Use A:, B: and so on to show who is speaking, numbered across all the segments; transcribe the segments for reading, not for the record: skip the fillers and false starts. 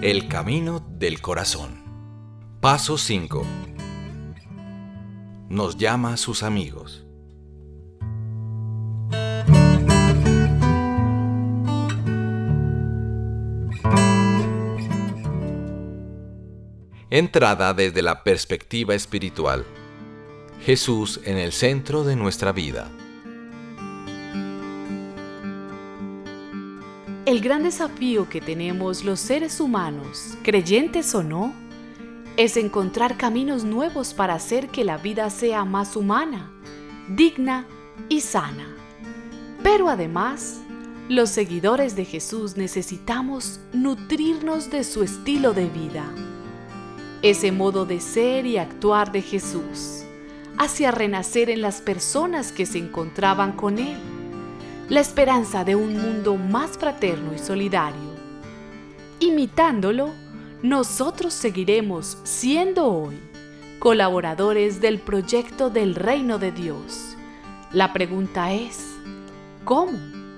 A: El camino del corazón. Paso 5. Nos llama a sus amigos. Entrada desde la perspectiva espiritual. Jesús en el centro de nuestra vida.
B: El gran desafío que tenemos los seres humanos, creyentes o no, es encontrar caminos nuevos para hacer que la vida sea más humana, digna y sana. Pero además, los seguidores de Jesús necesitamos nutrirnos de su estilo de vida. Ese modo de ser y actuar de Jesús hacia renacer en las personas que se encontraban con Él. La esperanza de un mundo más fraterno y solidario. Imitándolo, nosotros seguiremos siendo hoy colaboradores del proyecto del Reino de Dios. La pregunta es, ¿cómo?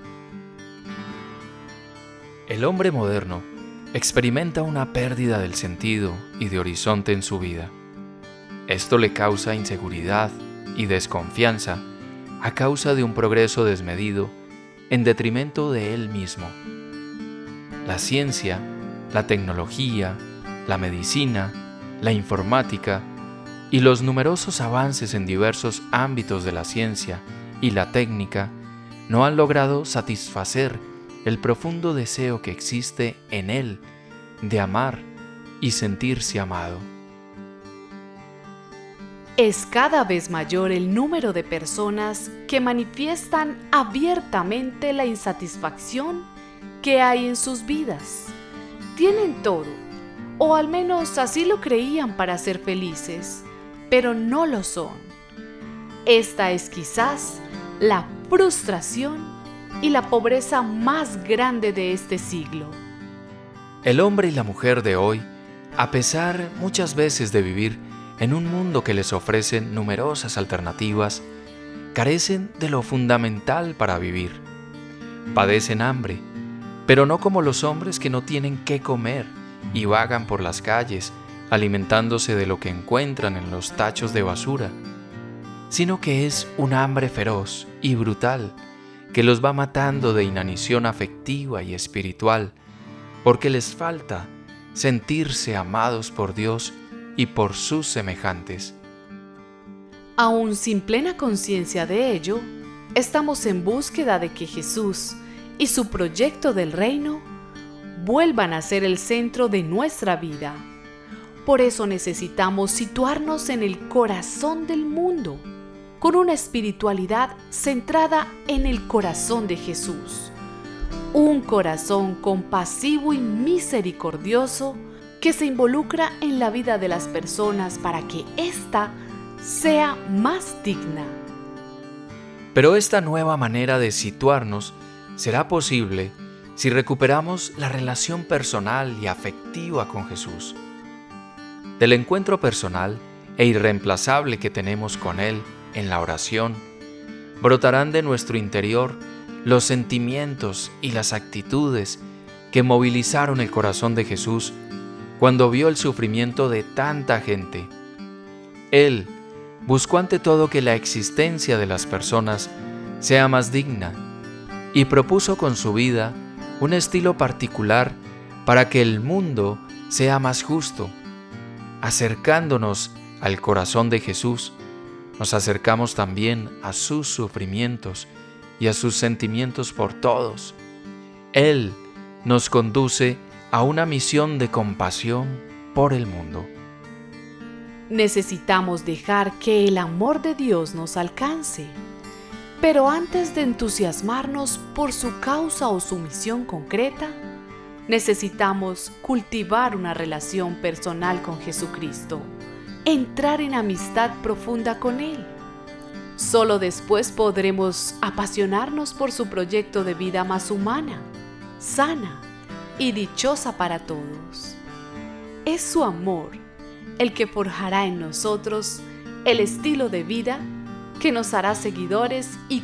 C: El hombre moderno experimenta una pérdida del sentido y de horizonte en su vida. Esto le causa inseguridad y desconfianza a causa de un progreso desmedido en detrimento de él mismo. La ciencia, la tecnología, la medicina, la informática y los numerosos avances en diversos ámbitos de la ciencia y la técnica no han logrado satisfacer el profundo deseo que existe en él de amar y sentirse amado.
B: Es cada vez mayor el número de personas que manifiestan abiertamente la insatisfacción que hay en sus vidas. Tienen todo, o al menos así lo creían para ser felices, pero no lo son. Esta es quizás la frustración y la pobreza más grande de este siglo.
C: El hombre y la mujer de hoy, a pesar muchas veces de vivir en un mundo que les ofrece numerosas alternativas, carecen de lo fundamental para vivir. Padecen hambre, pero no como los hombres que no tienen qué comer y vagan por las calles alimentándose de lo que encuentran en los tachos de basura, sino que es un hambre feroz y brutal que los va matando de inanición afectiva y espiritual, porque les falta sentirse amados por Dios y por sus semejantes.
B: Aún sin plena conciencia de ello, estamos en búsqueda de que Jesús y su proyecto del reino vuelvan a ser el centro de nuestra vida. Por eso necesitamos situarnos en el corazón del mundo, con una espiritualidad centrada en el corazón de Jesús. Un corazón compasivo y misericordioso que se involucra en la vida de las personas para que ésta sea más digna.
C: Pero esta nueva manera de situarnos será posible si recuperamos la relación personal y afectiva con Jesús. Del encuentro personal e irreemplazable que tenemos con Él en la oración, brotarán de nuestro interior los sentimientos y las actitudes que movilizaron el corazón de Jesús cuando vio el sufrimiento de tanta gente. Él buscó ante todo que la existencia de las personas sea más digna y propuso con su vida un estilo particular para que el mundo sea más justo. Acercándonos al corazón de Jesús, nos acercamos también a sus sufrimientos y a sus sentimientos por todos. Él nos conduce a una misión de compasión por el mundo.
B: Necesitamos dejar que el amor de Dios nos alcance, pero antes de entusiasmarnos por su causa o su misión concreta, necesitamos cultivar una relación personal con Jesucristo, entrar en amistad profunda con Él. Solo después podremos apasionarnos por su proyecto de vida más humana, sana y dichosa para todos. Es su amor el que forjará en nosotros el estilo de vida que nos hará seguidores y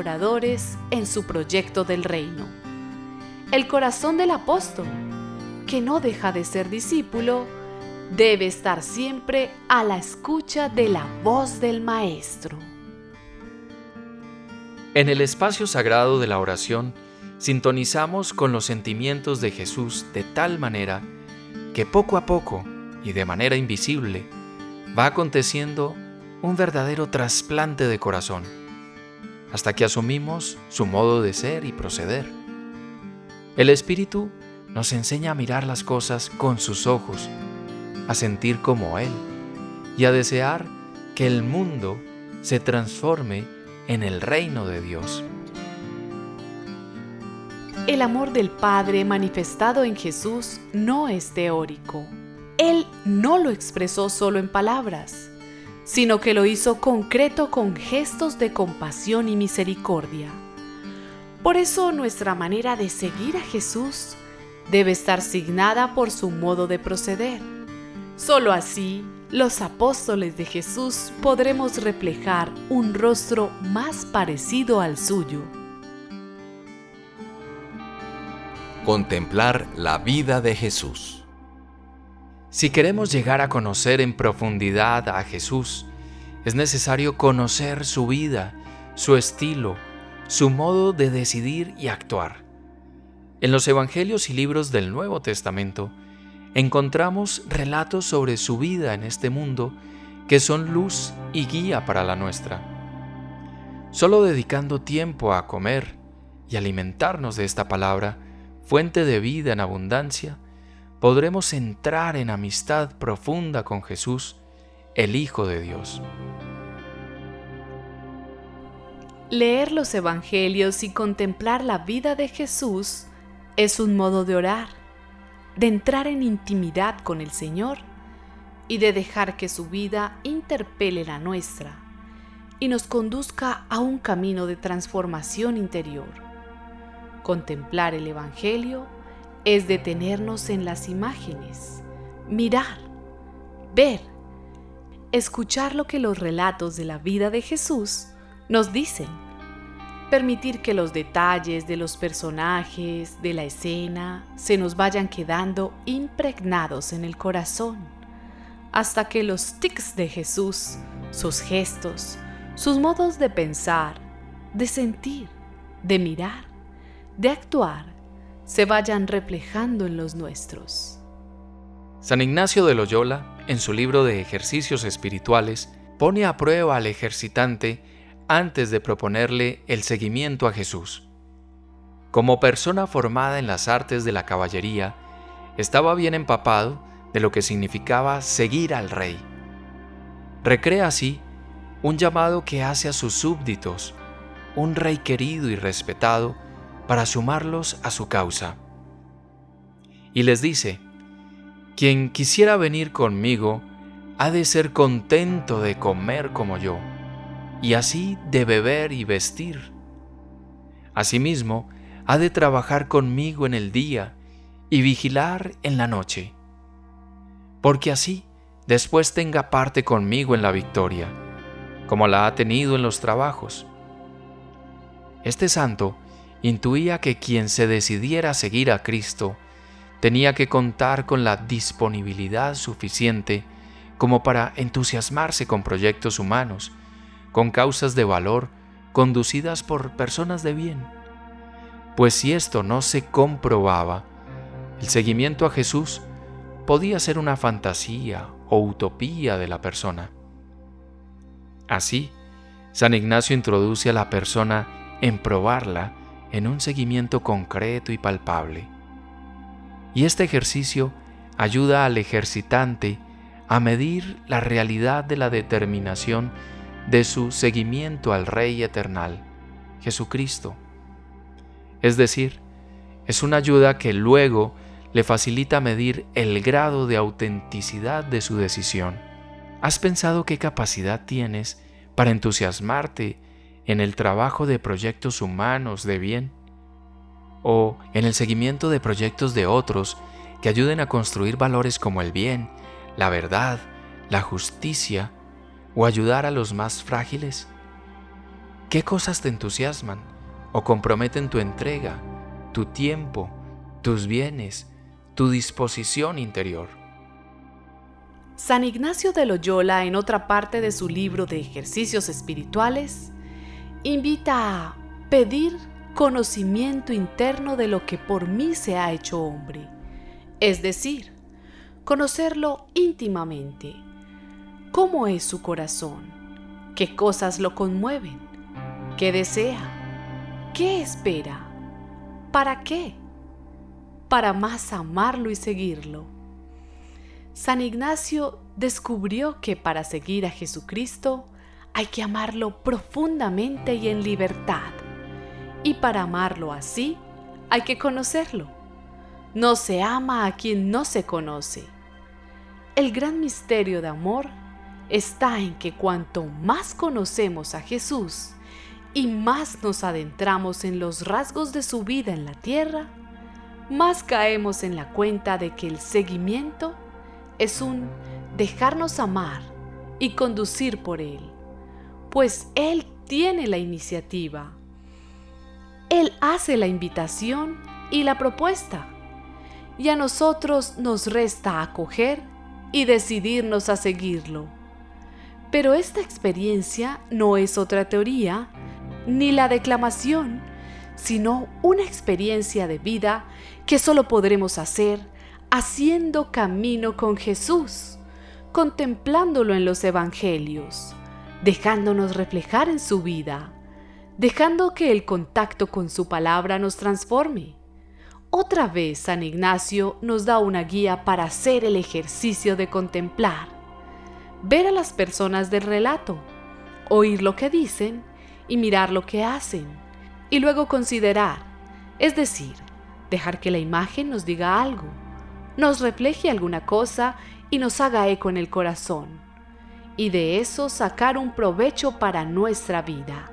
B: colaboradores en su proyecto del reino. El corazón del apóstol, que no deja de ser discípulo, debe estar siempre a la escucha de la voz del Maestro.
C: En el espacio sagrado de la oración, sintonizamos con los sentimientos de Jesús de tal manera que poco a poco y de manera invisible va aconteciendo un verdadero trasplante de corazón, hasta que asumimos su modo de ser y proceder. El Espíritu nos enseña a mirar las cosas con sus ojos, a sentir como Él y a desear que el mundo se transforme en el reino de Dios.
B: El amor del Padre manifestado en Jesús no es teórico. Él no lo expresó solo en palabras, sino que lo hizo concreto con gestos de compasión y misericordia. Por eso nuestra manera de seguir a Jesús debe estar signada por su modo de proceder. Solo así, los apóstoles de Jesús podremos reflejar un rostro más parecido al suyo.
A: Contemplar la vida de Jesús.
C: Si queremos llegar a conocer en profundidad a Jesús, es necesario conocer su vida, su estilo, su modo de decidir y actuar. En los Evangelios y libros del Nuevo Testamento encontramos relatos sobre su vida en este mundo que son luz y guía para la nuestra. Solo dedicando tiempo a comer y alimentarnos de esta palabra, fuente de vida en abundancia, podremos entrar en amistad profunda con Jesús, el Hijo de Dios.
B: Leer los Evangelios y contemplar la vida de Jesús es un modo de orar, de entrar en intimidad con el Señor y de dejar que su vida interpele la nuestra y nos conduzca a un camino de transformación interior. Contemplar el Evangelio es detenernos en las imágenes, mirar, ver, escuchar lo que los relatos de la vida de Jesús nos dicen, permitir que los detalles de los personajes, de la escena, se nos vayan quedando impregnados en el corazón, hasta que los tics de Jesús, sus gestos, sus modos de pensar, de sentir, de mirar, de actuar, se vayan reflejando en los nuestros.
C: San Ignacio de Loyola, en su libro de Ejercicios Espirituales, pone a prueba al ejercitante antes de proponerle el seguimiento a Jesús. Como persona formada en las artes de la caballería, estaba bien empapado de lo que significaba seguir al rey. Recrea así un llamado que hace a sus súbditos, un rey querido y respetado, para sumarlos a su causa. Y les dice: quien quisiera venir conmigo ha de ser contento de comer como yo, y así de beber y vestir. Asimismo, ha de trabajar conmigo en el día y vigilar en la noche, porque así después tenga parte conmigo en la victoria, como la ha tenido en los trabajos. Este santo intuía que quien se decidiera a seguir a Cristo tenía que contar con la disponibilidad suficiente como para entusiasmarse con proyectos humanos, con causas de valor conducidas por personas de bien. Pues si esto no se comprobaba, el seguimiento a Jesús podía ser una fantasía o utopía de la persona. Así, San Ignacio introduce a la persona en probarla en un seguimiento concreto y palpable. Y este ejercicio ayuda al ejercitante a medir la realidad de la determinación de su seguimiento al Rey eternal, Jesucristo. Es decir, es una ayuda que luego le facilita medir el grado de autenticidad de su decisión. ¿Has pensado qué capacidad tienes para entusiasmarte en el trabajo de proyectos humanos de bien? ¿O en el seguimiento de proyectos de otros que ayuden a construir valores como el bien, la verdad, la justicia, o ayudar a los más frágiles? ¿Qué cosas te entusiasman o comprometen tu entrega, tu tiempo, tus bienes, tu disposición interior.
B: San Ignacio de Loyola, en otra parte de su libro de ejercicios espirituales, invita a pedir conocimiento interno de lo que por mí se ha hecho hombre, es decir, conocerlo íntimamente. ¿Cómo es su corazón? ¿Qué cosas lo conmueven? ¿Qué desea? ¿Qué espera? ¿Para qué? Para más amarlo y seguirlo. San Ignacio descubrió que para seguir a Jesucristo hay que amarlo profundamente y en libertad. Y para amarlo así, hay que conocerlo. No se ama a quien no se conoce. El gran misterio de amor está en que cuanto más conocemos a Jesús y más nos adentramos en los rasgos de su vida en la tierra, más caemos en la cuenta de que el seguimiento es un dejarnos amar y conducir por Él, pues Él tiene la iniciativa. Él hace la invitación y la propuesta, y a nosotros nos resta acoger y decidirnos a seguirlo. Pero esta experiencia no es otra teoría, ni la declamación, sino una experiencia de vida que solo podremos hacer haciendo camino con Jesús, contemplándolo en los evangelios, dejándonos reflejar en su vida, dejando que el contacto con su palabra nos transforme. Otra vez San Ignacio nos da una guía para hacer el ejercicio de contemplar, ver a las personas del relato, oír lo que dicen y mirar lo que hacen, y luego considerar, es decir, dejar que la imagen nos diga algo, nos refleje alguna cosa y nos haga eco en el corazón, y de eso sacar un provecho para nuestra vida.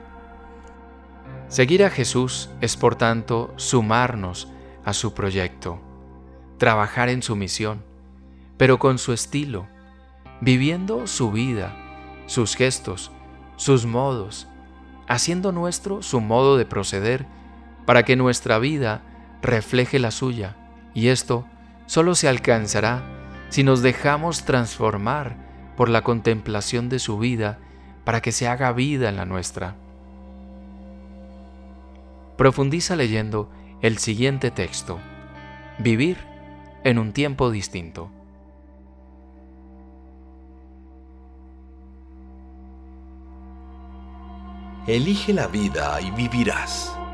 C: Seguir a Jesús es, por tanto, sumarnos a su proyecto, trabajar en su misión, pero con su estilo, viviendo su vida, sus gestos, sus modos, haciendo nuestro su modo de proceder para que nuestra vida refleje la suya, y esto solo se alcanzará si nos dejamos transformar por la contemplación de su vida para que se haga vida en la nuestra. Profundiza leyendo el siguiente texto: Vivir en un tiempo distinto.
A: Elige la vida y vivirás.